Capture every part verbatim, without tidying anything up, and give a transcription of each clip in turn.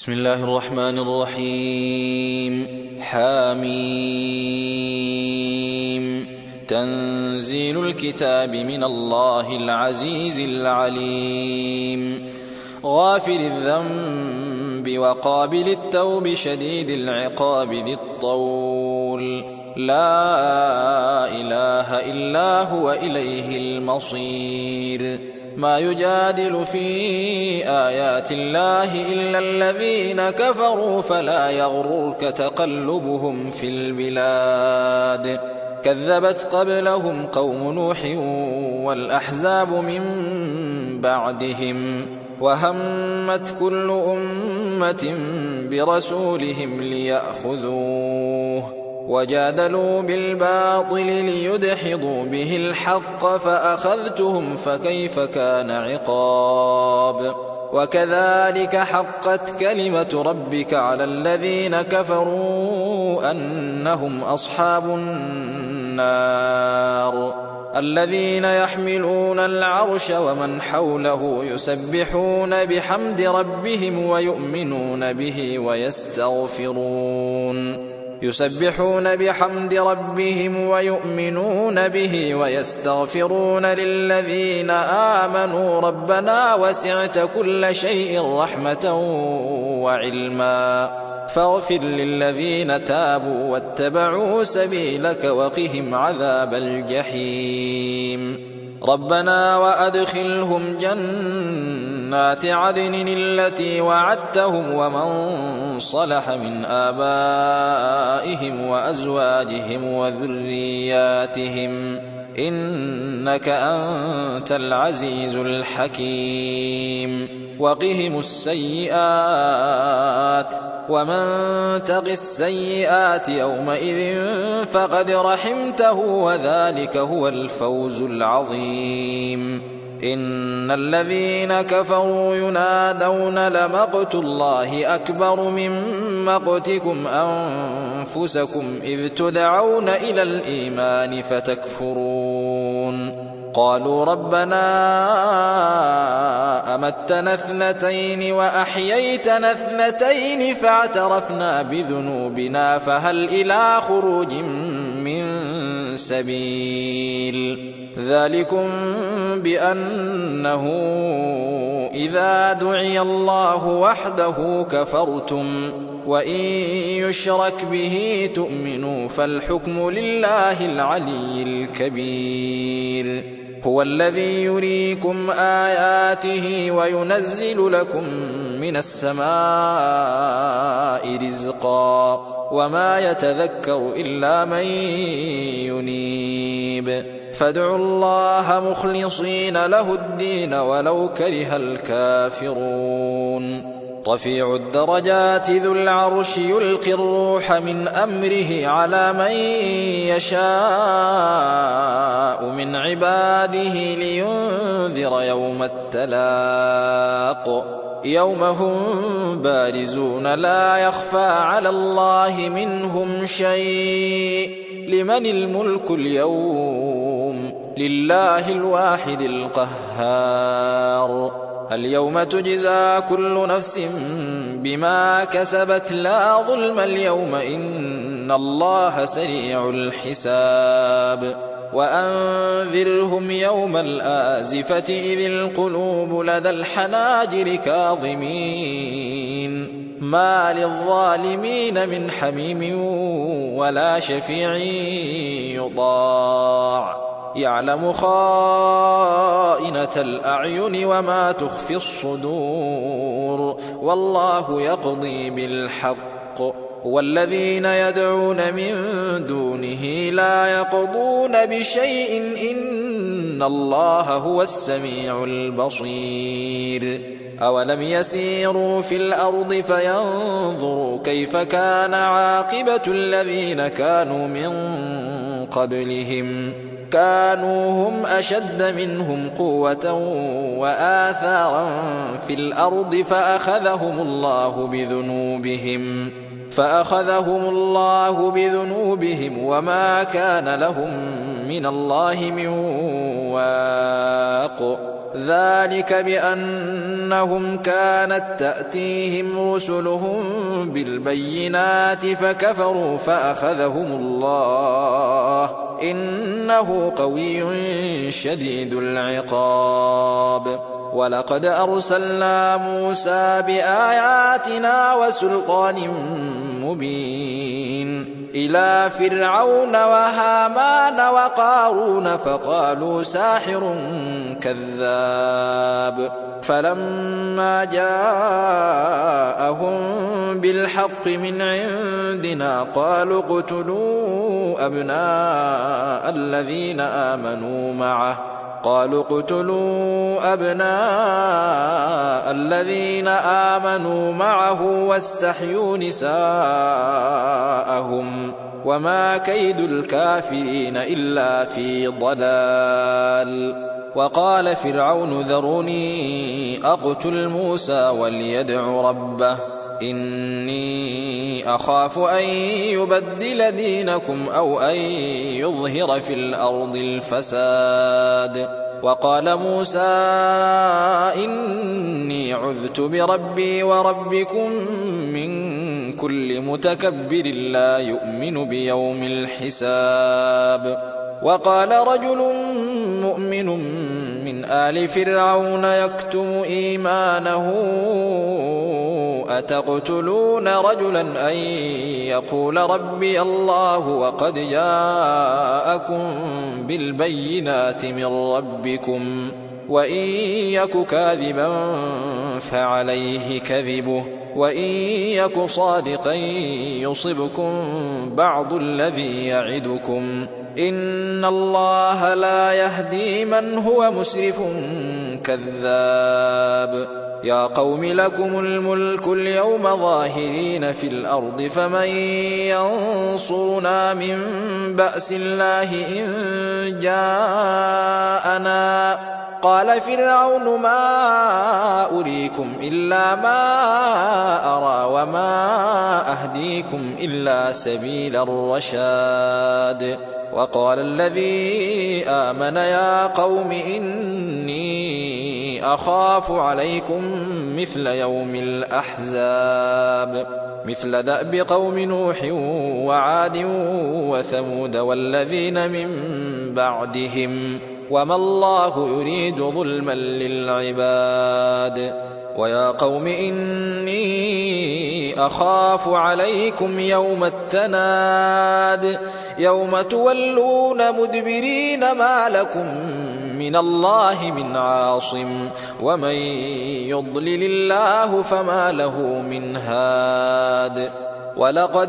بسم الله الرحمن الرحيم. حاميم. تنزيل الكتاب من الله العزيز العليم، غافر الذنب وقابل التوب شديد العقاب ذي الطول، لا إله إلا هو إليه المصير. ما يجادل في آيات الله إلا الذين كفروا فلا يغررك تقلبهم في البلاد. كذبت قبلهم قوم نوح والأحزاب من بعدهم، وهمت كل أمة برسولهم ليأخذوه، وجادلوا بالباطل ليدحضوا به الحق فأخذتهم فكيف كان عقاب. وكذلك حقت كلمة ربك على الذين كفروا أنهم أصحاب النار، الذين يحملون العرش ومن حوله يسبحون بحمد ربهم ويؤمنون به ويستغفرون يسبحون بحمد ربهم ويؤمنون به ويستغفرون للذين آمنوا ربنا وسعت كل شيء رحمة وعلما فاغفر للذين تابوا واتبعوا سبيلك وقهم عذاب الجحيم. ربنا وأدخلهم جنات عدن التي وعدتهم ومن صلح من آبائهم وأزواجهم وذرياتهم إنك أنت العزيز الحكيم. وقهم السيئات ومن تق السيئات يومئذ فقد رحمته وذلك هو الفوز العظيم. إن الذين كفروا ينادون لمقت الله أكبر من مقتكم أنفسكم إذ تدعون إلى الإيمان فتكفرون. قالوا ربنا أمتنا اثنتين وأحييتنا اثنتين فاعترفنا بذنوبنا فهل إلى خروج من سبيل. ذلكم بأنه إذا دعي الله وحده كفرتم وإن يشرك به تؤمنوا فالحكم لله العلي الكبير. هو الذي يريكم آياته وينزل لكم من السماء رزقا وما يتذكر إلا من ينيب. فادعوا الله مخلصين له الدين ولو كره الكافرون. رفيع الدرجات ذو العرش يلقي الروح من أمره على من يشاء من عباده لينذر يوم التلاق يوم هم بارزون لا يخفى على الله منهم شيء. لمن الملك اليوم؟ لله الواحد القهار. اليوم تجزى كل نفس بما كسبت لا ظلم اليوم إن الله سريع الحساب. وأنذرهم يوم الآزفة إذ القلوب لدى الحناجر كاظمين ما للظالمين من حميم ولا شفيع يطاع يعلم خائنة الأعين وما تخفي الصدور والله يقضي بالحق. والذين يدعون من دونه لا يقضون بشيء إن الله هو السميع البصير. أولم يسيروا في الأرض فينظروا كيف كان عاقبة الذين كانوا من قبلهم كانوا هم أشد منهم قوة وآثارا في الأرض فأخذهم الله بذنوبهم فأخذهم الله بذنوبهم وما كان لهم من الله من واق. ذلك بأنهم كانت تأتيهم رسلهم بالبينات فكفروا فأخذهم الله إنه قوي شديد العقاب. ولقد أرسلنا موسى بآياتنا وسلطان مبين إلى فرعون وهامان وقارون فقالوا ساحر كذاب. فلما جاءهم بالحق من عندنا قالوا اقتلوا أبناء الذين آمنوا معه قالوا اقتلوا أبناء الذين آمنوا معه واستحيوا نساءهم وما كيد الكافرين إلا في ضلال. وقال فرعون ذروني أقتل موسى وليدع ربه إني أخاف أن يبدل دينكم أو أن يظهر في الأرض الفساد. وقال موسى إني عذت بربي وربكم من كل متكبر لا يؤمن بيوم الحساب. وقال رجل مؤمن من آل فرعون يكتم إيمانه أتقتلون رجلا أن يقول ربي الله وقد جاءكم بالبينات من ربكم وإن يك كاذبا فعليه كذبه وإن يك صادقا يصبكم بعض الذي يعدكم إن الله لا يهدي من هو مسرف كذاب. يا قوم لكم الملك اليوم ظاهرين في الأرض فمن ينصرنا من بأس الله إن جاءنا. قال فرعون ما أريكم إلا ما أرى وما أهديكم إلا سبيل الرشاد. وقال الذي آمن يا قوم إني أخاف عليكم مثل يوم الأحزاب مثل دأب قوم نوح وعاد وثمود والذين من بعدهم وما الله يريد ظلما للعباد. ويا قوم إني أخاف عليكم يوم التناد يوم تولون مدبرين ما لكم من الله من عاصم ومن يضلل الله فما له من هاد. ولقد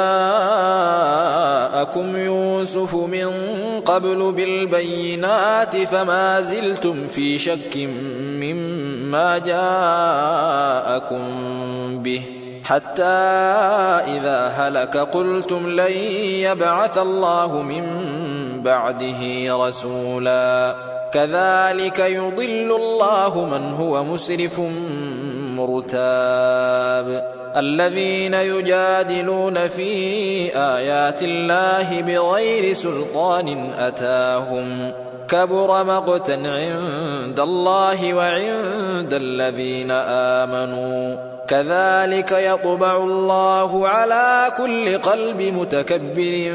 جاءكم يوسف من قبل بالبينات فما زلتم في شك مما جاءكم به حتى إذا هلك قلتم لن يبعث الله من بعده رسولا كذلك يضل الله من هو مسرف مرتاب. الذين يجادلون في آيات الله بغير سلطان أتاهم كبر مقتا عند الله وعند الذين آمنوا كذلك يطبع الله على كل قلب متكبر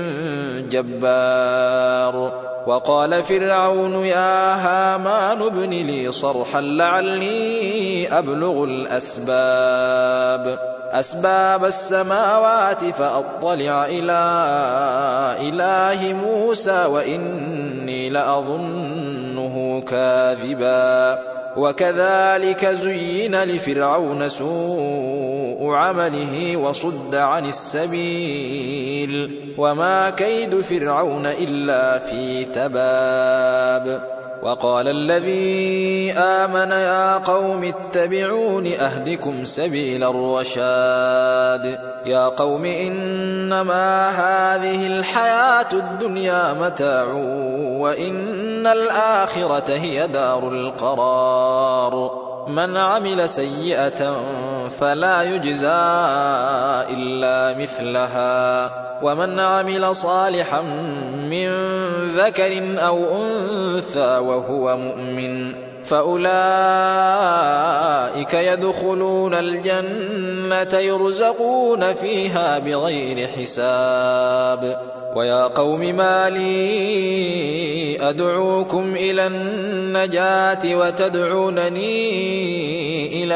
جبار. وقال فرعون يا هامان ابن لي صرحا لعلي أبلغ الأسباب أسباب السماوات فأطلع إلى إله موسى وإني لأظنه كاذبا. وكذلك زين لفرعون سوء عمله وصد عن السبيل وما كيد فرعون إلا في تباب. وقال الذي آمن يا قوم اتبعون أهدكم سبيل الرشاد. يا قوم إنما هذه الحياة الدنيا متاع وإن الآخرة هي دار القرار. من عمل سيئة فلا يجزى إلا مثلها ومن عمل صالحا من ذكر أو أنثى وهو مؤمن فأولئك يدخلون الجنة يرزقون فيها بغير حساب. ويا قوم ما لي أدعوكم إلى النجاة وتدعونني إلى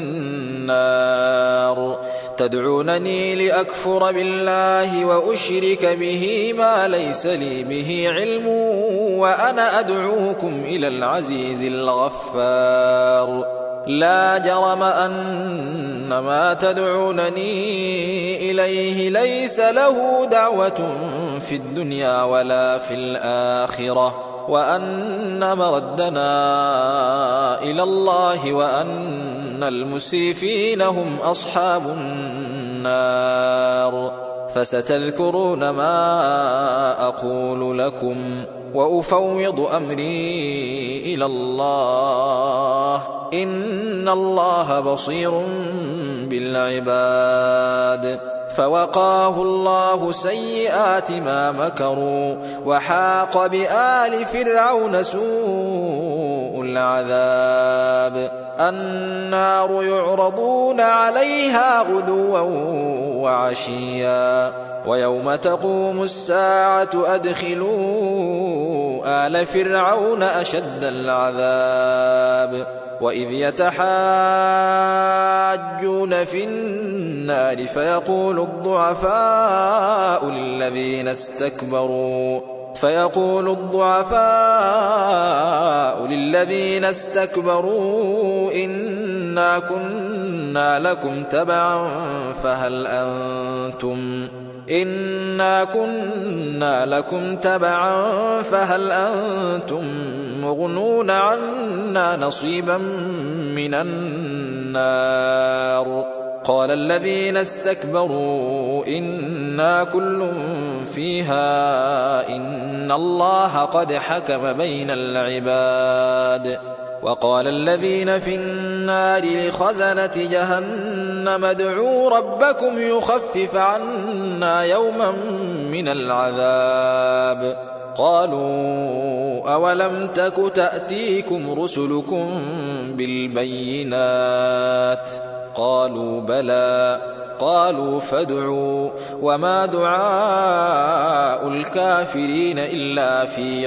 النار تدعونني لأكفر بالله وأشرك به ما ليس لي به علم وأنا أدعوكم إلى العزيز الغفار. لا جرم أن ما تدعونني إليه ليس له دعوة في الدنيا ولا في الآخرة وأن مردنا إلى الله وأن المسرفين هم أصحاب النار. فستذكرون ما أقول لكم وأفوض أمري إلى الله إن الله بصير بالعباد. فوقاه الله سيئات ما مكروا وحاق بآل فرعون سوء العذاب. النار يعرضون عليها غدوا وعشيا ويوم تقوم الساعة أدخلوا آل فرعون أشد العذاب. وإذ يتحاجون في النار فيقول الضعفاء للذين استكبروا فيقول الضعفاء للذين استكبروا إنا كنا لكم تبعا فهل أنتم إنا كنا لكم تبعا فهل أنتم مغنون عنا نصيبا من النار. قال الذين استكبروا إنا كل فيها إن الله قد حكم بين العباد. وقال الذين في النار لخزنة جهنم ادعوا ربكم يخفف عنا يوما من العذاب. قالوا أولم تك تأتيكم رسلكم بالبينات قالوا بلى قالوا فادعوا وما دعاء الكافرين إلا في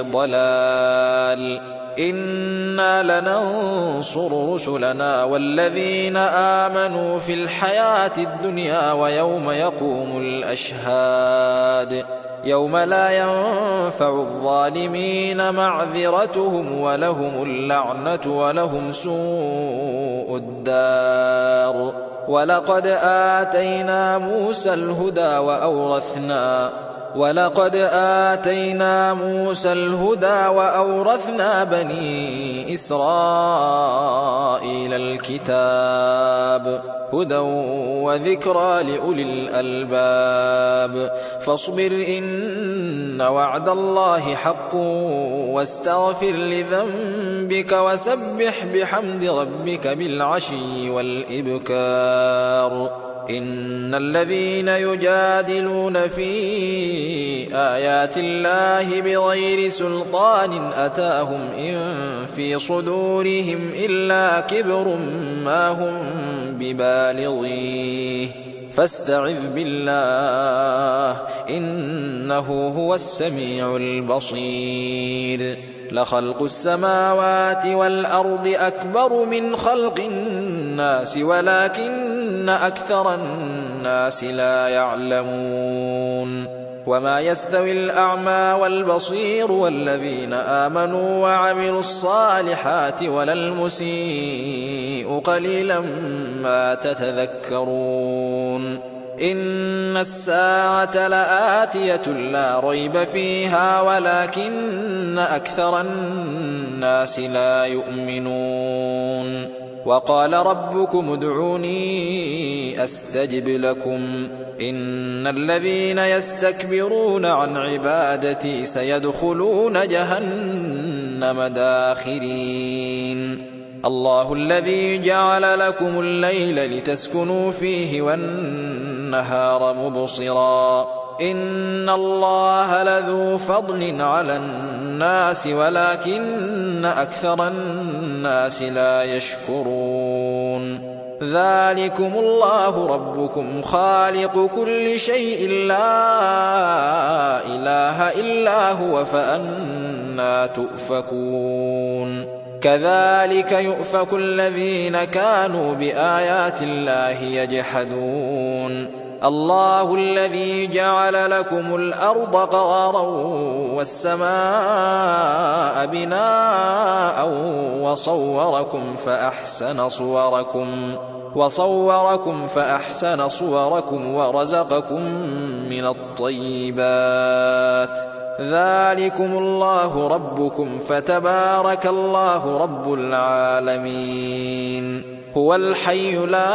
ضلال. إنا لننصر رسلنا والذين آمنوا في الحياة الدنيا ويوم يقوم الأشهاد يوم لا ينفع الظالمين معذرتهم ولهم اللعنة ولهم سوء الدار. ولقد آتينا موسى الهدى وأورثنا ولقد آتينا موسى الهدى وأورثنا بني إسرائيل الكتاب هدى وذكرى لأولي الألباب. فاصبر إن وعد الله حق واستغفر لذنبك وسبح بحمد ربك بالعشي والإبكار. إن الذين يجادلون في آيات الله بغير سلطان أتاهم إن في صدورهم إلا كبر ما هم ببالغيه فاستعذ بالله إنه هو السميع البصير. لخلق السماوات والأرض أكبر من خلق الناس ولكن أكثر الناس لا يعلمون. وما يستوي الأعمى والبصير والذين آمنوا وعملوا الصالحات ولا المسيء قليلا ما تتذكرون. إن الساعة لآتية لا ريب فيها ولكن أكثر الناس لا يؤمنون. وقال ربكم ادعوني أستجب لكم إن الذين يستكبرون عن عبادتي سيدخلون جهنم داخرين. الله الذي جعل لكم الليل لتسكنوا فيه والنهار مبصرا إن الله لذو فضل على الناس ولكن أكثر الناس لا يشكرون ذلكم الله ربكم خالق كل شيء لا إله إلا هو فأنى تؤفكون كذلك يؤفك الذين كانوا بآيات الله يجحدون الله الذي جعل لكم الأرض قرارا والسماء بناء وصوركم فأحسن صوركم وصوركم فأحسن صوركم ورزقكم من الطيبات ذلكم الله ربكم فتبارك الله رب العالمين هو الحي لا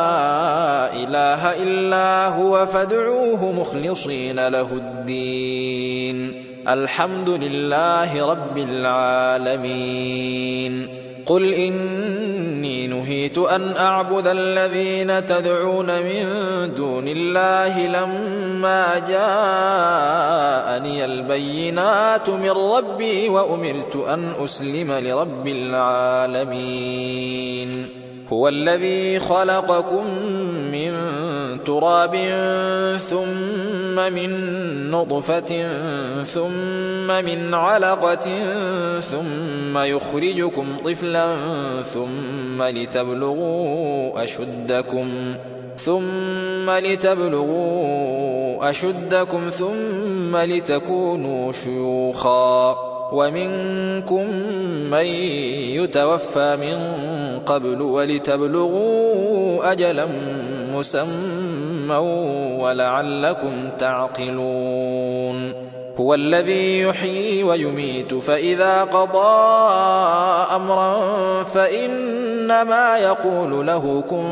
إله إلا هو فادعوه مخلصين له الدين الحمد لله رب العالمين قل إني نهيت أن أعبد الذين تدعون من دون الله لما جاءني البينات من ربي وأمرت أن أسلم لرب العالمين هو الذي خلقكم من تراب ثم من نطفة ثم من علقة ثم يخرجكم طفلا ثم لتبلغوا أشدكم ثم لتبلغوا أشدكم ثم لتكونوا شيوخا ومنكم من يتوفى من قبل ولتبلغوا أجلا مسمى ولعلكم تعقلون هو الذي يحيي ويميت فإذا قضى أمرا فإنما يقول له كن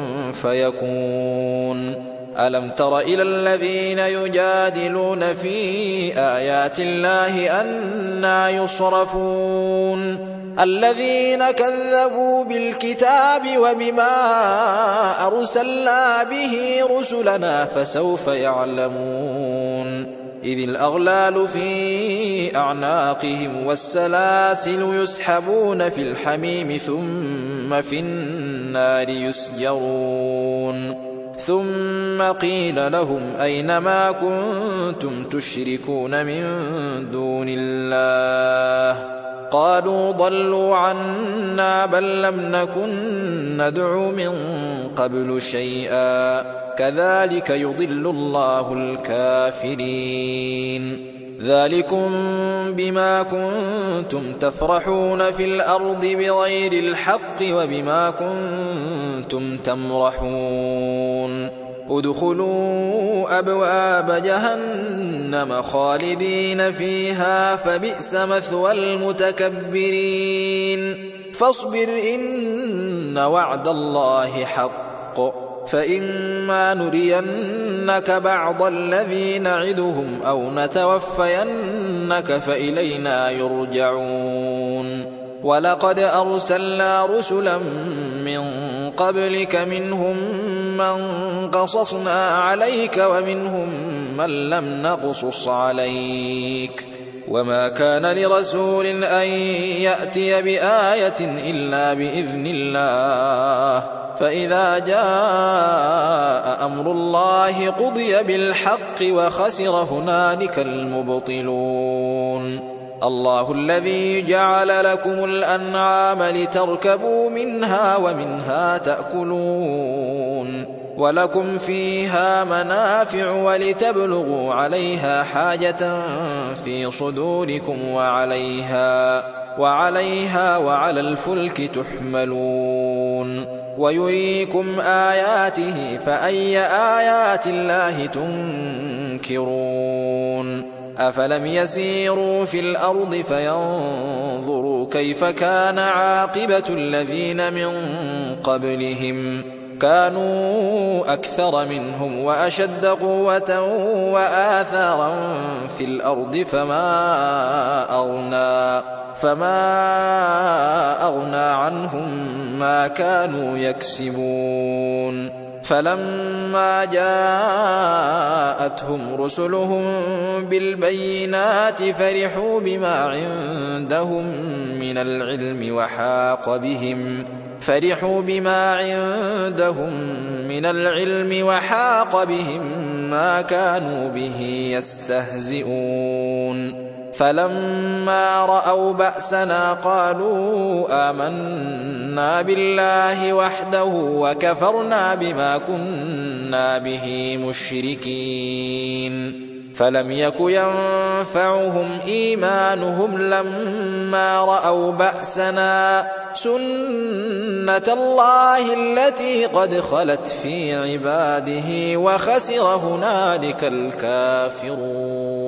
فيكون ألم تر إلى الذين يجادلون في آيات الله أنى يصرفون الذين كذبوا بالكتاب وبما أرسلنا به رسلنا فسوف يعلمون إذ الأغلال في أعناقهم والسلاسل يسحبون في الحميم ثم في النار يسجرون ثم قيل لهم أين ما كنتم تشركون من دون الله قالوا ضلوا عنا بل لم نكن ندعو من قبل شيئا كذلك يضل الله الكافرين ذلكم بما كنتم تفرحون في الأرض بغير الحق وبما كنتم تمرحون ادخلوا أبواب جهنم خالدين فيها فبئس مثوى المتكبرين فاصبر إن وعد الله حق فإما نرينك بعض الذي نعدهم أو نتوفينك فإلينا يرجعون ولقد أرسلنا رسلا من قبلك منهم من قصصنا عليك ومنهم من لم نقصص عليك وما كان لرسول أن يأتي بآية إلا بإذن الله فإذا جاء أمر الله قضي بالحق وخسر هنالك المبطلون الله الذي جعل لكم الأنعام لتركبوا منها ومنها تأكلون ولكم فيها منافع ولتبلغوا عليها حاجة في صدوركم وعليها وعليها وعلى الفلك تحملون ويريكم آياته فأي آيات الله تنكرون أفلم يسيروا في الأرض فينظروا كيف كان عاقبة الذين من قبلهم كانوا أكثر منهم وأشد قوة وآثارا في الأرض فما أغنى فما أغنى عنهم ما كانوا يكسبون فلما جاءتهم رسلهم بالبينات فرحوا بما عندهم من العلم وحاق بهم فرحوا بما عندهم من العلم وحاق بهم ما كانوا به يستهزئون فلما رأوا بأسنا قالوا آمنا بالله وحده وكفرنا بما كنا به مشركين فلم يك ينفعهم إيمانهم لما رأوا بأسنا سنة الله التي قد خلت في عباده وخسر هنالك الكافرون.